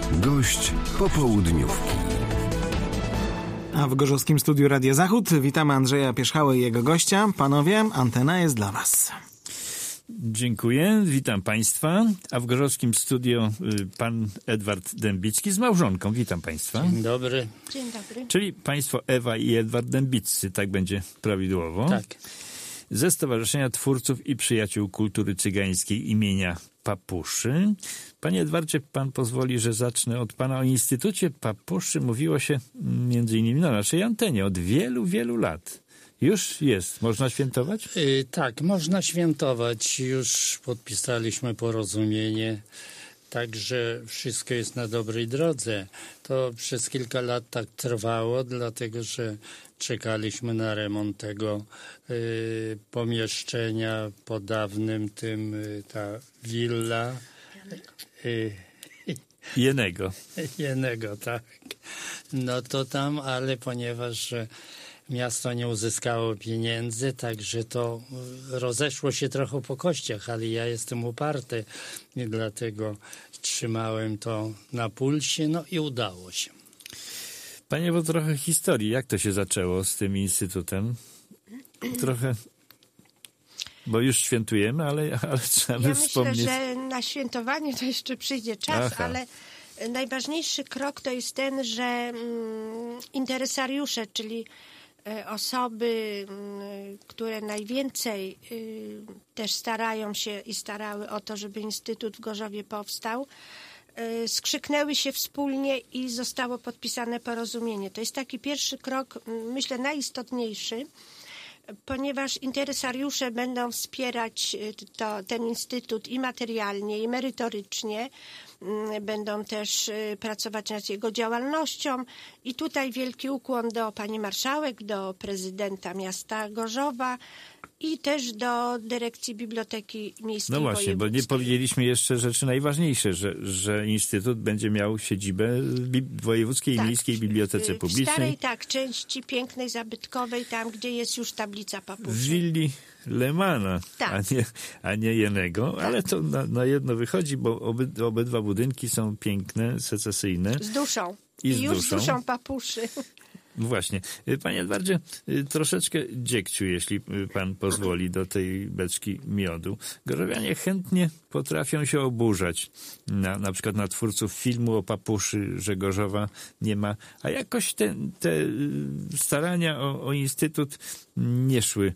Gość popołudniówki. A w gorzowskim studiu Radia Zachód witamy Andrzeja Pierzchałę i jego gościa. Panowie, antena jest dla was. Dziękuję, witam państwa. A w gorzowskim studio pan Edward Dębicki z małżonką. Witam państwa. Dzień dobry. Dzień dobry. Czyli państwo Ewa i Edward Dębiccy, tak będzie prawidłowo. Tak. Ze Stowarzyszenia Twórców i Przyjaciół Kultury Cygańskiej imienia Papuszy. Panie Edwardzie, pan pozwoli, że zacznę od pana. O Instytucie Papuszy mówiło się między innymi na naszej antenie od wielu, wielu lat. Już jest. Można świętować? Tak, można świętować. Już podpisaliśmy porozumienie. Także wszystko jest na dobrej drodze. To przez kilka lat tak trwało, dlatego że czekaliśmy na remont tego pomieszczenia po dawnym tym, ta willa. Jenego, tak. No to tam, ale ponieważ miasto nie uzyskało pieniędzy, także to rozeszło się trochę po kościach, ale ja jestem uparty i dlatego trzymałem to na pulsie, no i udało się. Panie, bo trochę historii. Jak to się zaczęło z tym instytutem? Trochę, bo już świętujemy, ale trzeba by wspomnieć. Myślę, że na świętowanie to jeszcze przyjdzie czas, Aha. ale najważniejszy krok to jest ten, że interesariusze, czyli osoby, które najwięcej też starają się i starały o to, żeby Instytut w Gorzowie powstał, skrzyknęły się wspólnie i zostało podpisane porozumienie. To jest taki pierwszy krok, myślę, najistotniejszy, ponieważ interesariusze będą wspierać ten instytut i materialnie, i merytorycznie. Będą też pracować nad jego działalnością i tutaj wielki ukłon do pani marszałek, do prezydenta miasta Gorzowa i też do dyrekcji Biblioteki Miejskiej. No właśnie, bo nie powiedzieliśmy jeszcze rzeczy najważniejsze, że Instytut będzie miał siedzibę w Wojewódzkiej i Miejskiej Bibliotece Publicznej. W starej, części pięknej, zabytkowej, tam gdzie jest już tablica Papuszy. W willi Lemana, tak. a nie Jenego, tak. Ale to na jedno wychodzi, bo obydwa budynki są piękne, secesyjne. Z duszą. I już z duszą Papuszy. Właśnie. Panie Edwardzie, troszeczkę dziegciu, jeśli pan pozwoli, do tej beczki miodu. Gorzowianie chętnie potrafią się oburzać na przykład na twórców filmu o Papuszy, że Gorzowa nie ma, a jakoś te starania o Instytut nie szły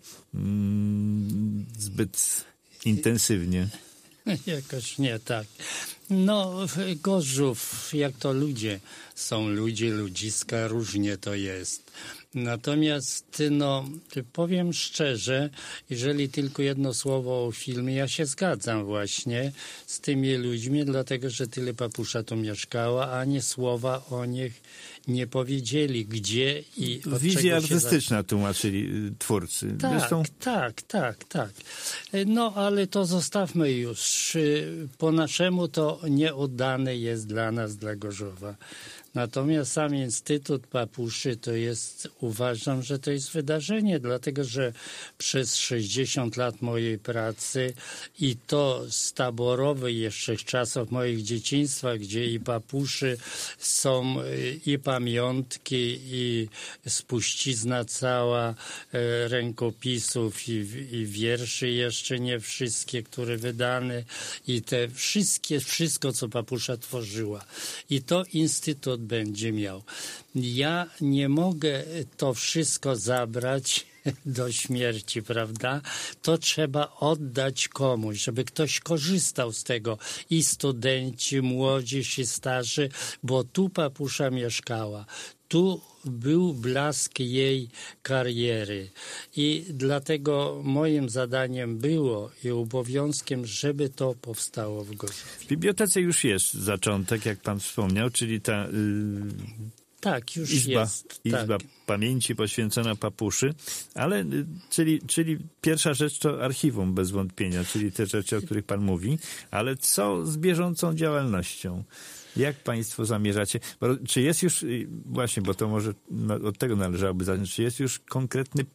zbyt intensywnie. Jakoś nie tak. No, Gorzów, jak to ludzie, są ludzie, ludziska, różnie to jest. Natomiast, powiem szczerze, jeżeli tylko jedno słowo o filmie, ja się zgadzam właśnie z tymi ludźmi, dlatego, że tyle Papusza tu mieszkała, a ani słowa o nich nie powiedzieli, gdzie i od Wizja czego się artystyczna tłumaczyli twórcy. Tak. No, ale to zostawmy już. Po naszemu to nieoddane jest dla nas, dla Gorzowa. Natomiast sam Instytut Papuszy to jest, uważam, że to jest wydarzenie, dlatego że przez 60 lat mojej pracy i to z taborowej jeszcze czasów moich dzieciństwa, gdzie i Papuszy są i pamiątki, i spuścizna cała rękopisów i wierszy jeszcze nie wszystkie, które wydane i te wszystko, co Papusza tworzyła. I to Instytut będzie miał. Ja nie mogę to wszystko zabrać do śmierci, prawda? To trzeba oddać komuś, żeby ktoś korzystał z tego. I studenci, młodzież i starzy, bo tu Papusza mieszkała. Tu był blask jej kariery i dlatego moim zadaniem było i obowiązkiem, żeby to powstało w Gorzowie. W bibliotece już jest zaczątek, jak pan wspomniał, czyli ta tak, już izba tak. Pamięci poświęcona Papuszy, ale czyli pierwsza rzecz to archiwum bez wątpienia, czyli te rzeczy, o których pan mówi, ale co z bieżącą działalnością? Jak państwo zamierzacie? Czy jest już, właśnie, bo to może od tego należałoby zacząć, czy jest już konkretny plan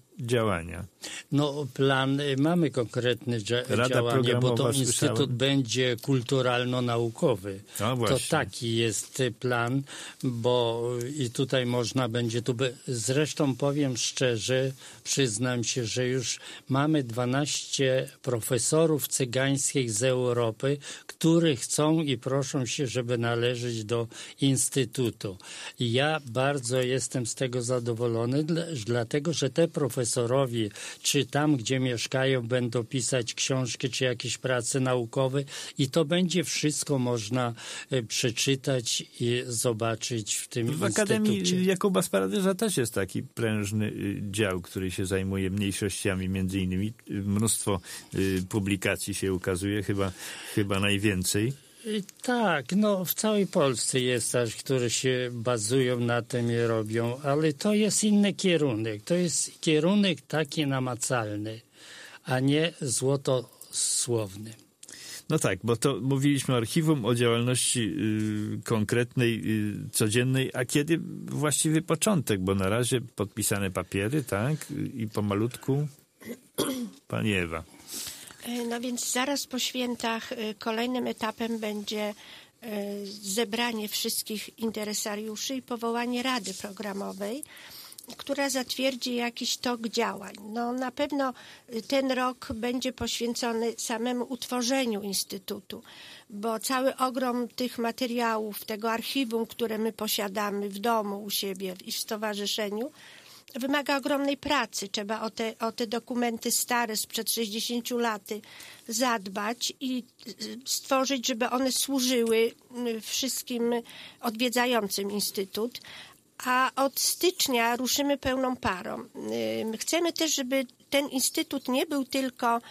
działania? No plan, mamy konkretne Rada działanie, bo to programowa, Instytut słyszałem. będzie kulturalno-naukowy. No właśnie. To taki jest plan, bo i tutaj można będzie, zresztą powiem szczerze, przyznam się, że już mamy 12 profesorów cygańskich z Europy, którzy chcą i proszą się, żeby należeć do Instytutu. I ja bardzo jestem z tego zadowolony, dlatego, że te profesorowie, czy tam, gdzie mieszkają, będą pisać książki, czy jakieś prace naukowe i to będzie wszystko można przeczytać i zobaczyć w tym W Instytucie. Akademii Jakuba Sparadyża też jest taki prężny dział, który się zajmuje mniejszościami, między innymi. Mnóstwo publikacji się ukazuje, chyba najwięcej. Tak, no w całej Polsce jest też, które się bazują na tym i robią, ale to jest inny kierunek. To jest kierunek taki namacalny, a nie złotosłowny. No tak, bo to mówiliśmy o archiwum, o działalności konkretnej, codziennej, a kiedy właściwy początek, bo na razie podpisane papiery, tak, i pomalutku. Pani Ewa. No więc zaraz po świętach kolejnym etapem będzie zebranie wszystkich interesariuszy i powołanie Rady Programowej, która zatwierdzi jakiś tok działań. No, na pewno ten rok będzie poświęcony samemu utworzeniu Instytutu, bo cały ogrom tych materiałów, tego archiwum, które my posiadamy w domu, u siebie i w stowarzyszeniu, wymaga ogromnej pracy. Trzeba o te dokumenty stare sprzed 60 lat zadbać i stworzyć, żeby one służyły wszystkim odwiedzającym Instytut. A od stycznia ruszymy pełną parą. Chcemy też, żeby ten Instytut nie był tylko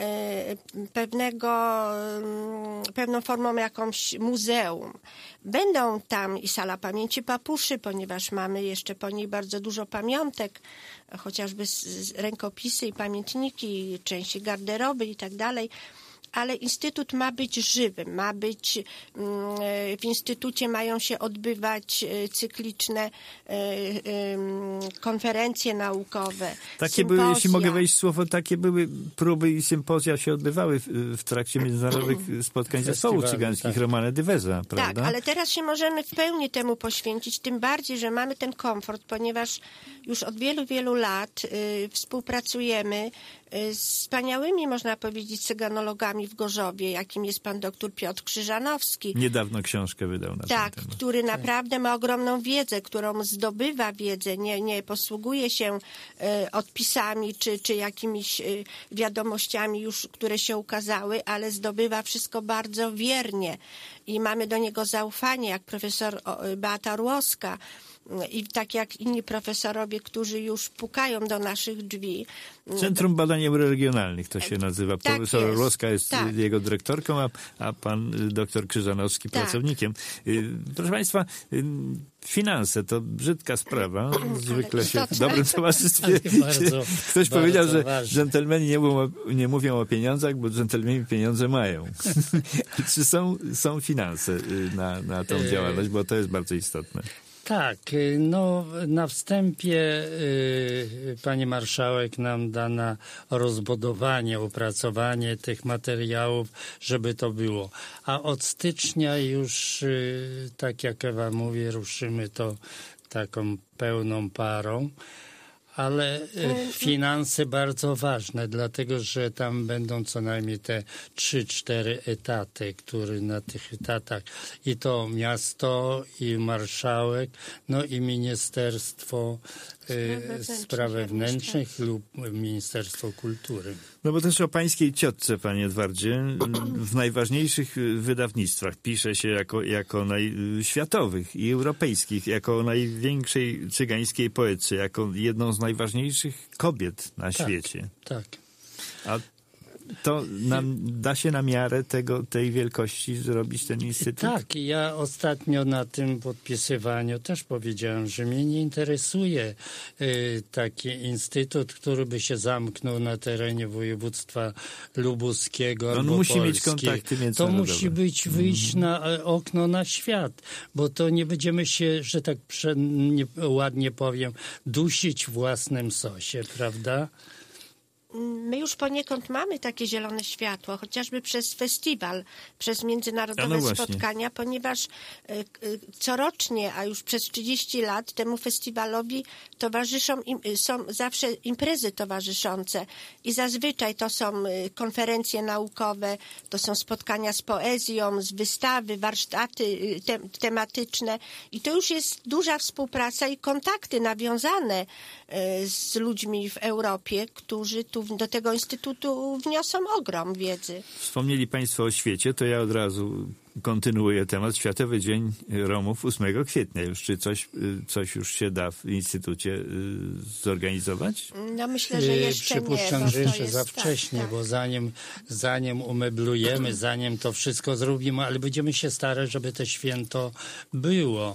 pewną formą jakąś muzeum. Będą tam i sala pamięci papuszy, ponieważ mamy jeszcze po niej bardzo dużo pamiątek, chociażby rękopisy i pamiętniki, części garderoby i tak dalej. Ale Instytut ma być żywy, w Instytucie mają się odbywać cykliczne konferencje naukowe, Takie były, jeśli mogę wejść w słowo, takie były próby i sympozja się odbywały w trakcie międzynarodowych spotkań zespołów cygańskich, tak. Romane Dyveza, prawda? Tak, ale teraz się możemy w pełni temu poświęcić, tym bardziej, że mamy ten komfort, ponieważ już od wielu, wielu lat współpracujemy z wspaniałymi, można powiedzieć, cyganologami w Gorzowie, jakim jest pan doktor Piotr Krzyżanowski. Niedawno książkę wydał na ten temat. Który naprawdę ma ogromną wiedzę, którą zdobywa wiedzę, nie posługuje się odpisami czy jakimiś wiadomościami już, które się ukazały, ale zdobywa wszystko bardzo wiernie i mamy do niego zaufanie, jak profesor Beata Orłowska, i tak jak inni profesorowie, którzy już pukają do naszych drzwi. Centrum Badań Euroregionalnych to się nazywa. Tak Profesor jest. Orłowska jest Tak. jego dyrektorką, a pan doktor Krzyżanowski Tak. pracownikiem. Proszę państwa, finanse to brzydka sprawa. Zwykle się w dobrym towarzystwie. Ktoś powiedział, że dżentelmeni nie mówią o pieniądzach, bo dżentelmeni pieniądze mają. Czy są finanse na tą działalność, bo to jest bardzo istotne. Tak, no na wstępie pani marszałek nam da na rozbudowanie, opracowanie tych materiałów, żeby to było. A od stycznia już, tak jak Ewa mówi, ruszymy to taką pełną parą. Ale finanse bardzo ważne, dlatego że tam będą co najmniej te 3-4 etaty, które na tych etatach i to miasto, i marszałek, no i Ministerstwo Spraw Wewnętrznych lub Ministerstwo Kultury. No bo też o pańskiej ciotce, panie Edwardzie, w najważniejszych wydawnictwach pisze się jako światowych i europejskich, jako o największej cygańskiej poetce, jako jedną z najważniejszych kobiet na świecie. Tak. A to da się na miarę tej wielkości zrobić ten instytut? Tak, ja ostatnio na tym podpisywaniu też powiedziałem, że mnie nie interesuje taki instytut, który by się zamknął na terenie województwa lubuskiego albo musi Polski. mieć kontakty To międzynarodowe. musi wyjść na okno na świat, bo to nie będziemy się, że tak ładnie powiem, dusić w własnym sosie, prawda? My już poniekąd mamy takie zielone światło, chociażby przez festiwal, przez międzynarodowe spotkania, ponieważ corocznie, a już przez 30 lat temu festiwalowi są zawsze imprezy towarzyszące i zazwyczaj to są konferencje naukowe, to są spotkania z poezją, z wystawy, warsztaty tematyczne i to już jest duża współpraca i kontakty nawiązane z ludźmi w Europie, którzy tu do tego instytutu wniosą ogrom wiedzy. Wspomnieli państwo o świecie, to ja od razu kontynuuję temat. Światowy Dzień Romów 8 kwietnia już. Czy coś już się da w instytucie zorganizować? No myślę, że jeszcze przypuszczam, nie. że jeszcze za tak, wcześnie, tak. bo zanim umeblujemy, zanim to wszystko zrobimy, ale będziemy się starać, żeby to święto było.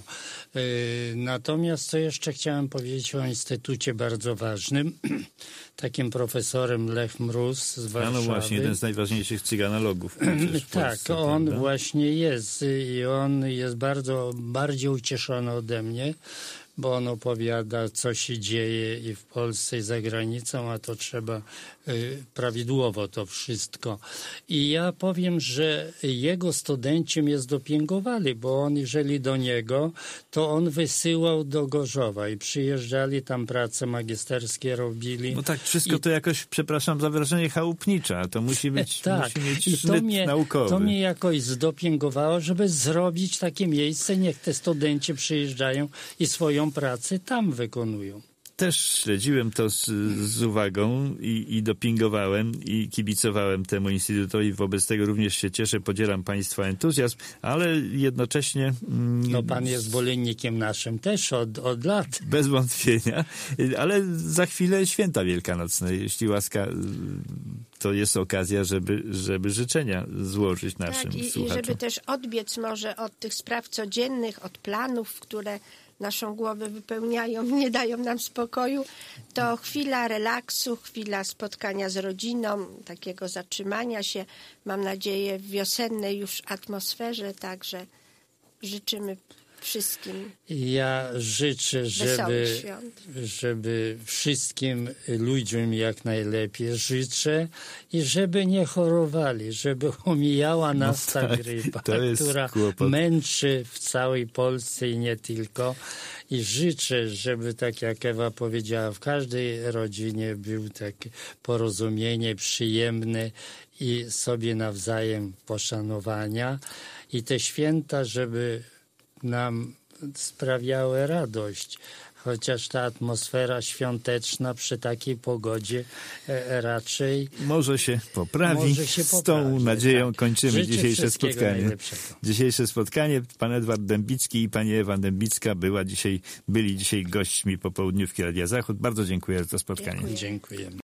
Natomiast co jeszcze chciałem powiedzieć o instytucie bardzo ważnym. Takim profesorem Lech Mróz z Warszawy. No właśnie, jeden z najważniejszych cyganologów. Tak, on właśnie jest i on jest bardziej ucieszony ode mnie, bo on opowiada, co się dzieje i w Polsce, i za granicą, a to trzeba prawidłowo to wszystko. I ja powiem, że jego studenci mnie zdopingowali, bo on, jeżeli do niego, to on wysyłał do Gorzowa i przyjeżdżali, tam prace magisterskie robili. No tak, wszystko to jakoś, przepraszam za wyrażenie, chałupnicza, a to musi mieć sznyt naukowy. To mnie jakoś zdopingowało, żeby zrobić takie miejsce, niech te studenci przyjeżdżają i swoją pracę tam wykonują. Też śledziłem to z uwagą i dopingowałem i kibicowałem temu instytutowi. Wobec tego również się cieszę, podzielam państwa entuzjazm, ale jednocześnie... No pan jest zwolennikiem naszym też od lat. Bez wątpienia, ale za chwilę święta wielkanocne. Jeśli łaska, to jest okazja, żeby życzenia złożyć naszym słuchaczom. I żeby też odbiec może od tych spraw codziennych, od planów, które naszą głowę wypełniają, nie dają nam spokoju, to chwila relaksu, chwila spotkania z rodziną, takiego zatrzymania się, mam nadzieję, w wiosennej już atmosferze, także życzymy wszystkim. Ja życzę, żeby wszystkim ludziom jak najlepiej życzę i żeby nie chorowali, żeby omijała nas ta grypa, która męczy w całej Polsce i nie tylko. I życzę, żeby, tak jak Ewa powiedziała, w każdej rodzinie był takie porozumienie przyjemne i sobie nawzajem poszanowania. I te święta, żeby nam sprawiały radość, chociaż ta atmosfera świąteczna przy takiej pogodzie raczej może się poprawi. Z tą nadzieją kończymy dzisiejsze spotkanie. Dzisiejsze spotkanie. Pan Edward Dębicki i pani Ewa Dębicka byli dzisiaj gośćmi popołudniówki Radia Zachód. Bardzo dziękuję za spotkanie. Dziękujemy.